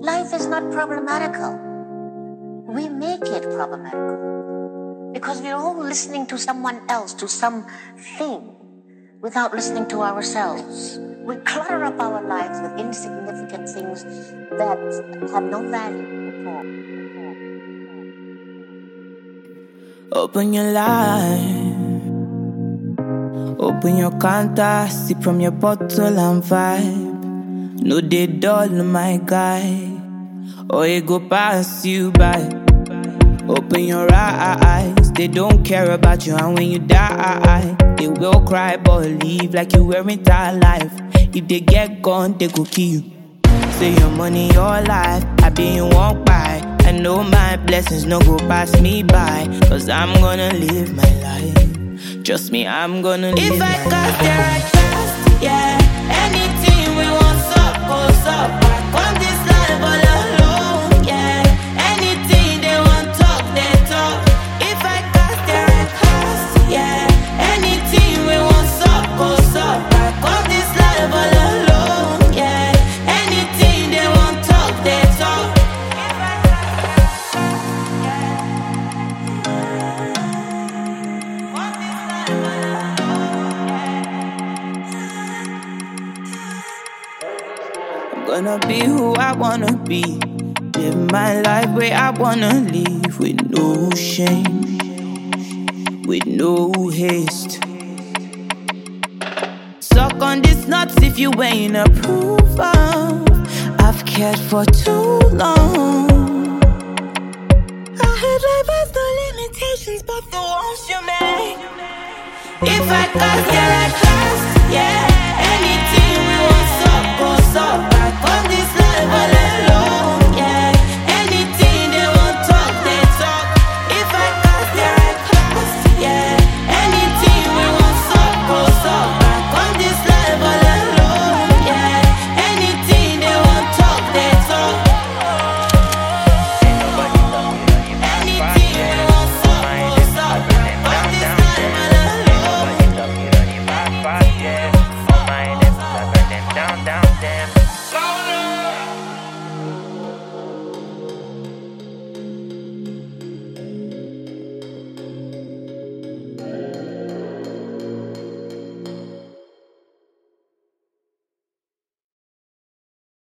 Life is not problematical. We make it problematical. Because we're all listening to someone else, to something, without listening to ourselves. We clutter up our lives with insignificant things that have no value at all. Open your life, open your counter, sip from your bottle and vibe. No, they dull, my guy, or it go pass you by. Open your eyes, they don't care about you, and when you die, they will cry but leave like you weren't alive. If they get gone, they go kill you. Say your money, your life, I be you won't buy. I know my blessings no go pass me by, cause I'm gonna live my life. Trust me, I'm gonna live my life. If I got there, I trust, yeah. Anything we want, up, goes up. Back on this life all alone, yeah. Anything they want, talk, they talk. If I got there, I trust, yeah. Anything we want, up, goes up. Back on this life all alone, yeah. Anything they want, talk, they talk. Gonna be who I wanna be. Live my life where I wanna live. With no shame, with no haste. Suck on these nuts if you ain't approval. I've cared for too long. I had life has no limitations but the ones you make. If I got there, I trust, yeah. Anything we want, up, goes up.